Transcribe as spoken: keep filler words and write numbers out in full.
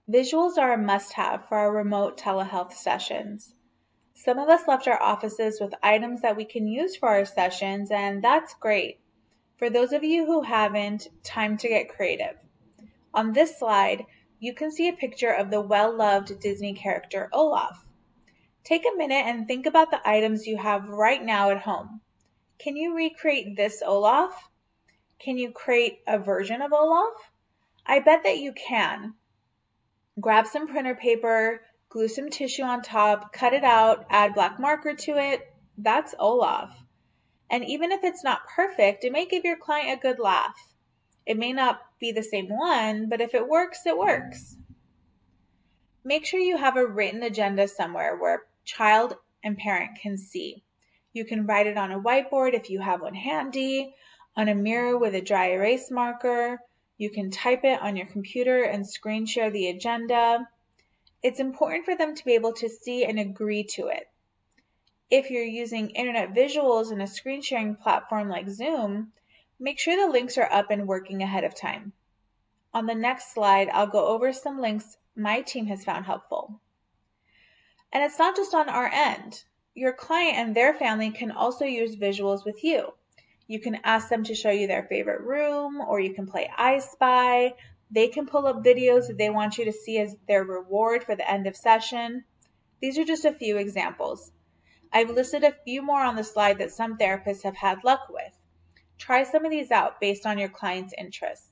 Visuals are a must-have for our remote telehealth sessions. Some of us left our offices with items that we can use for our sessions, and that's great. For those of you who haven't, time to get creative. On this slide, you can see a picture of the well-loved Disney character Olaf. Take a minute and think about the items you have right now at home. Can you recreate this Olaf? Can you create a version of Olaf? I bet that you can. Grab some printer paper, glue some tissue on top, cut it out, add black marker to it. That's Olaf. And even if it's not perfect, it may give your client a good laugh. It may not be the same one, but if it works, it works. Make sure you have a written agenda somewhere where child and parent can see. You can write it on a whiteboard if you have one handy, on a mirror with a dry erase marker. You can type it on your computer and screen share the agenda. It's important for them to be able to see and agree to it. If you're using internet visuals in a screen sharing platform like Zoom, make sure the links are up and working ahead of time. On the next slide, I'll go over some links my team has found helpful. And it's not just on our end. Your client and their family can also use visuals with you. You can ask them to show you their favorite room, or you can play I Spy. They can pull up videos that they want you to see as their reward for the end of session. These are just a few examples. I've listed a few more on the slide that some therapists have had luck with. Try some of these out based on your client's interests.